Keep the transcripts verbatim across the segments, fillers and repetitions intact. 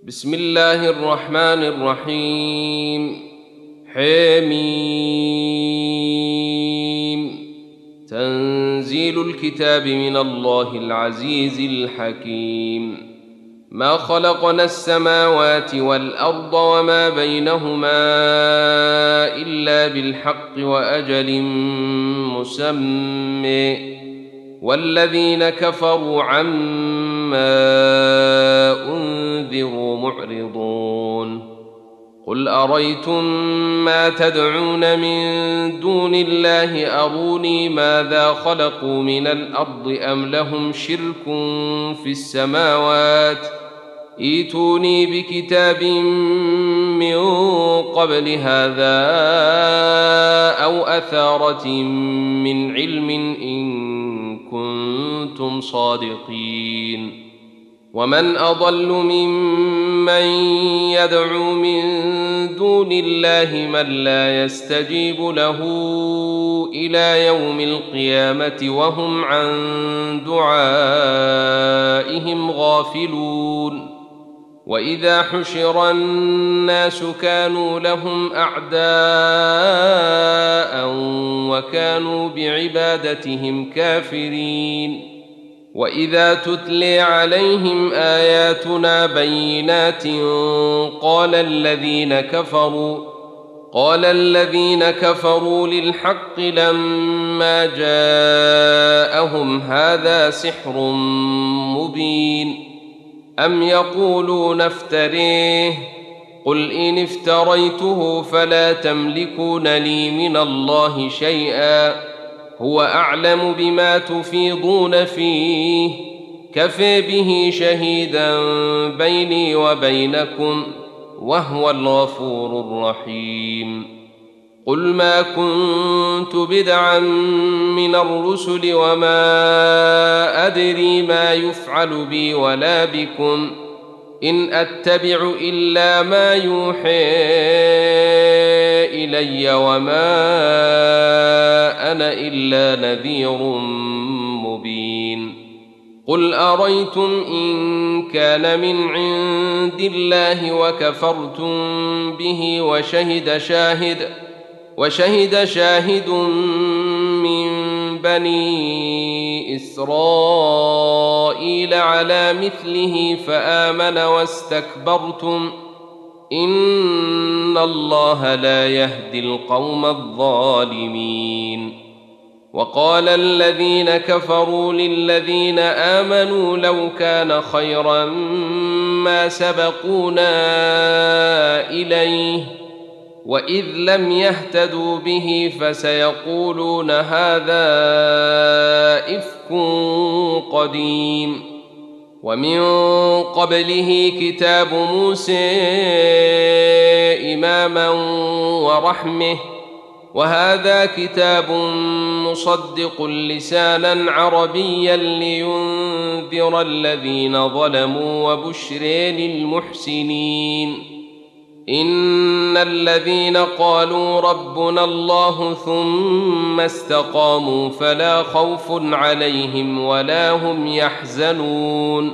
بسم الله الرحمن الرحيم. حميم. تنزيل الكتاب من الله العزيز الحكيم. ما خلقنا السماوات والأرض وما بينهما إلا بالحق وأجل مسمى، والذين كفروا عما أنذروا معرضون. قل أريتم ما تدعون من دون الله أروني ماذا خلقوا من الأرض أم لهم شرك في السماوات، ائتوني بكتاب من قبل هذا أو أثارة من علم إن كنتم صادقين. ومن أضل ممن يدعو من دون الله من لا يستجيب له إلى يوم القيامة وهم عن دعائهم غافلون. وإذا حشر الناس كانوا لهم أعداء وكانوا بعبادتهم كافرين. وإذا تتلي عليهم آياتنا بينات قال الذين كفروا قال الذين كفروا للحق لما جاءهم هذا سحر مبين. أم يقولون افتريه، قل إن افتريته فلا تملكون لي من الله شيئا، هو أعلم بما تفيضون فيه، كفى به شهيدا بيني وبينكم وهو الغفور الرحيم. قل ما كنت بدعا من الرسل وما أدري ما يفعل بي ولا بكم، إن أتبع إلا ما يوحى إلي وما أنا إلا نذير مبين. قل أريتم إن كان من عند الله وكفرتم به وشهد شاهد وشهد شاهد من بني إسرائيل على مثله فآمن واستكبرتم إن الله لا يهدي القوم الظالمين. وقال الذين كفروا للذين آمنوا لو كان خيرا ما سبقونا إليه، وإذ لم يهتدوا به فسيقولون هذا إفك قديم. ومن قبله كتاب موسى إماما ورحمة، وهذا كتاب مصدق لسانا عربيا لينذر الذين ظلموا وبشر للمحسنين. إن الذين قالوا ربنا الله ثم استقاموا فلا خوف عليهم ولا هم يحزنون،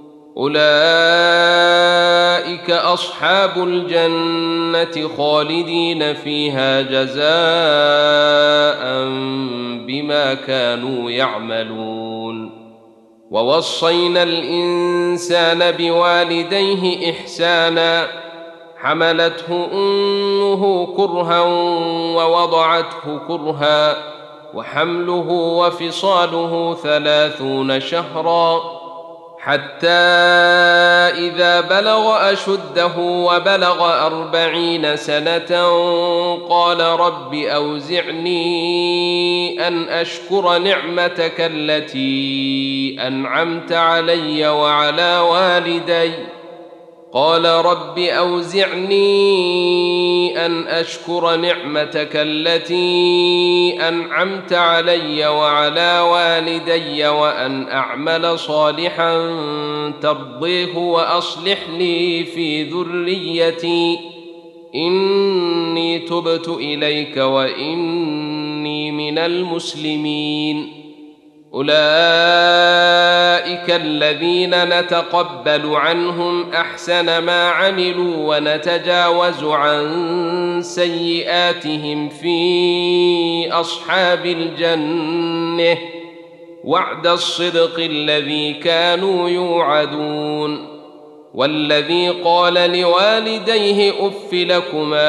أولئك أصحاب الجنة خالدين فيها جزاء بما كانوا يعملون. ووصينا الإنسان بوالديه إحسانا، حملته أمه كرها ووضعته كرها، وحمله وفصاله ثلاثون شهرا، حتى إذا بلغ أشده وبلغ أربعين سنة قال رب أوزعني أن أشكر نعمتك التي أنعمت علي وعلى والدي قال رب أوزعني أن أشكر نعمتك التي أنعمت علي وعلى والدي وأن أعمل صالحا ترضيه وأصلح لي في ذريتي إني تبت إليك وإني من المسلمين. أولئك الذين نتقبل عنهم أحسن ما عملوا ونتجاوز عن سيئاتهم في أصحاب الجنة وعد الصدق الذي كانوا يوعدون. والذي قال لوالديه أف لكما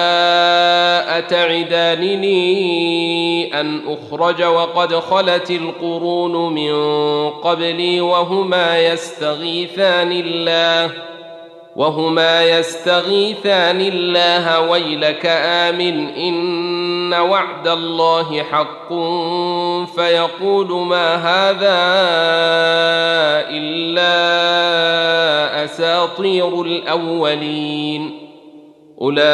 أتعدانني أن أخرج وقد خلت القرون من قبلي وهما يستغيثان الله وهما يستغيثان الله ويلك آمن إن وعد الله حق فيقول ما هذا إلا أساطير الأولين. أولئك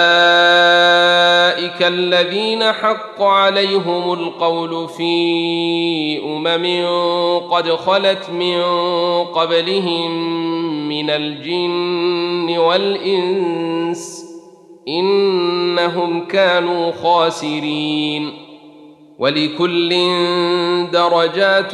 الذين حق عليهم القول في أمم قد خلت من قبلهم من الجن والإنس إنهم كانوا خاسرين. ولكل درجات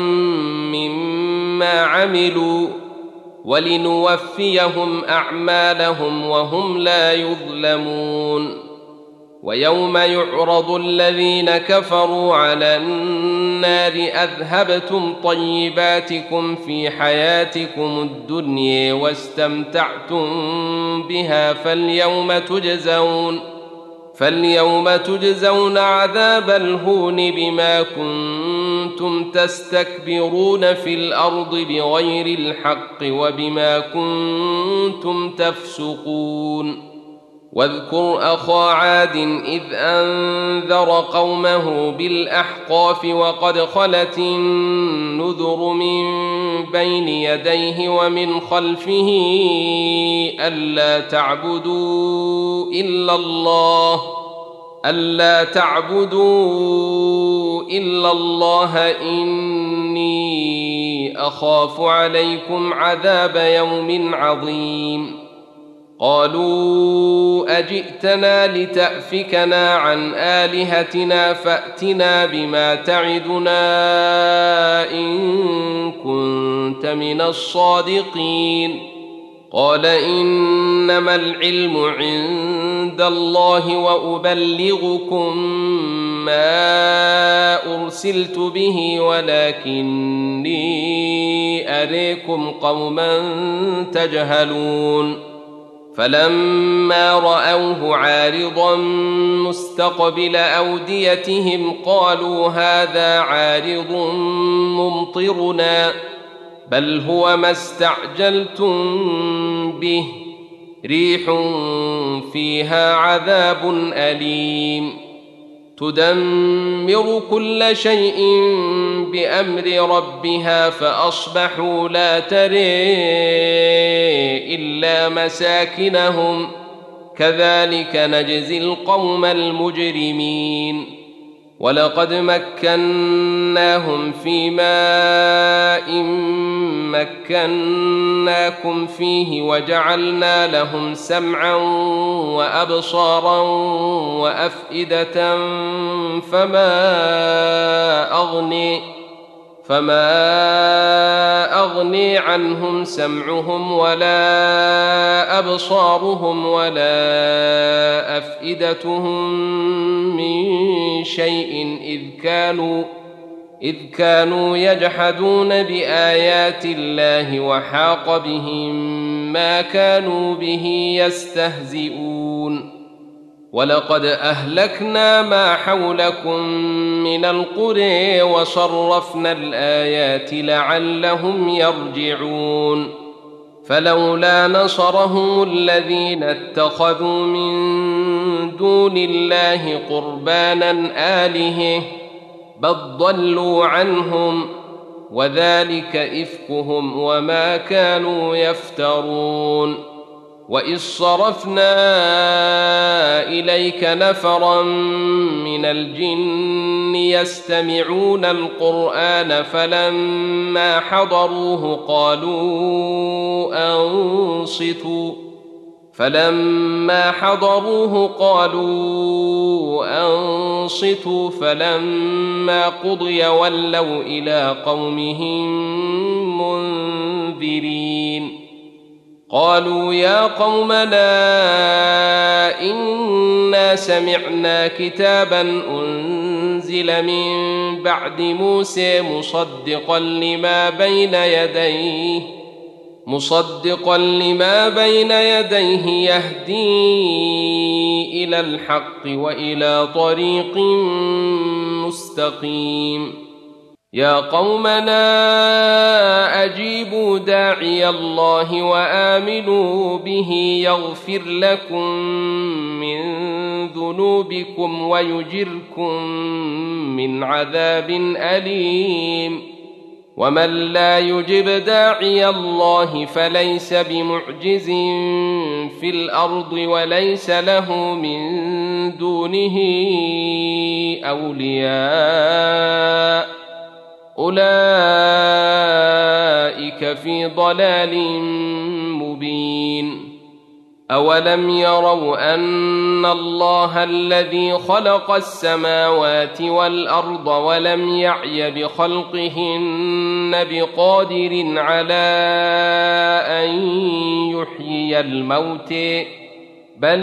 مما عملوا ولنوفيهم أعمالهم وهم لا يظلمون. ويوم يعرض الذين كفروا على النار أذهبتم طيباتكم في حياتكم الدنيا واستمتعتم بها فاليوم تجزون فاليوم تجزون عذاب الهون بما كنتم تستكبرون في الأرض بغير الحق وبما كنتم تفسقون. واذكر أخا عاد إذ أنذر قومه بالأحقاف وقد خلت النذر من بين يديه ومن خلفه ألا تعبدوا إلا الله ألا تعبدوا إلا الله إني أخاف عليكم عذاب يوم عظيم. قالوا أجئتنا لتأفكنا عن آلهتنا فأتنا بما تعدنا إن كنت من الصادقين. قال إنما العلم عند الله وأبلغكم ما أرسلت به ولكني أريكم قوما تجهلون. فلما رأوه عارضا مستقبل أوديتهم قالوا هذا عارض ممطرنا بل هو ما استعجلتم به ريح فيها عذاب أليم تدمر كل شيء بأمر ربها فأصبحوا لا ترى إلا مساكنهم كذلك نجزي القوم المجرمين. ولقد مكناهم في ماء مكناكم فيه وجعلنا لهم سمعا وأبصارا وأفئدة فما أغني فما أغني عنهم سمعهم ولا أبصارهم ولا أفئدتهم من شيء إذ كانوا إذ كانوا يجحدون بآيات الله وحاق بهم ما كانوا به يستهزئون. ولقد أهلكنا ما حولكم من القرى وصرفنا الآيات لعلهم يرجعون. فلولا نصرهم الذين اتخذوا من دون الله قربانا آلهة بل ضلوا عنهم وذلك إفكهم وما كانوا يفترون. وإذ صرفنا إليك نفرا من الجن يستمعون القرآن فلما حضروه قالوا أنصتوا فلما حضروه قالوا أنصتوا فلما قضي ولوا إلى قومهم منذرين قالوا يا قومنا إنا سمعنا كتابا أنزل من بعد موسى مصدقا لما بين يديه مصدقا لما بين يديه يهدي إلى الحق وإلى طريق مستقيم يا قومنا أجيبوا داعي الله وآمنوا به يغفر لكم من ذنوبكم ويجركم من عذاب أليم ومن لا يجب داعي الله فليس بمعجز في الأرض وليس له من دونه أولياء أولئك في ضلال مبين أولم يروا أن الله الذي خلق السماوات والأرض ولم يعي بخلقهن بقادر على أن يحيي الموت بل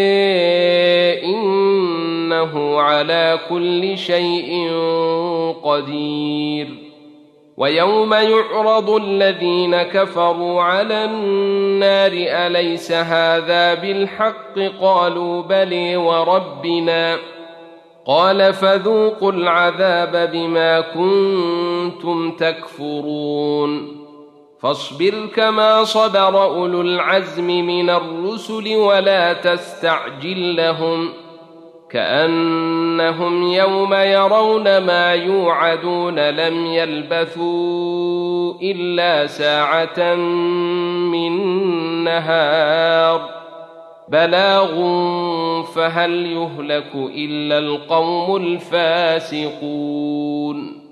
إنه على كل شيء قدير ويوم يعرض الذين كفروا على النار أليس هذا بالحق قالوا بلى وربنا قال فذوقوا العذاب بما كنتم تكفرون فاصبر كما صبر أولو العزم من الرسل ولا تستعجل لهم كأنهم يوم يرون ما يوعدون لم يلبثوا إلا ساعة من نهار بلاغ فهل يهلك إلا القوم الفاسقون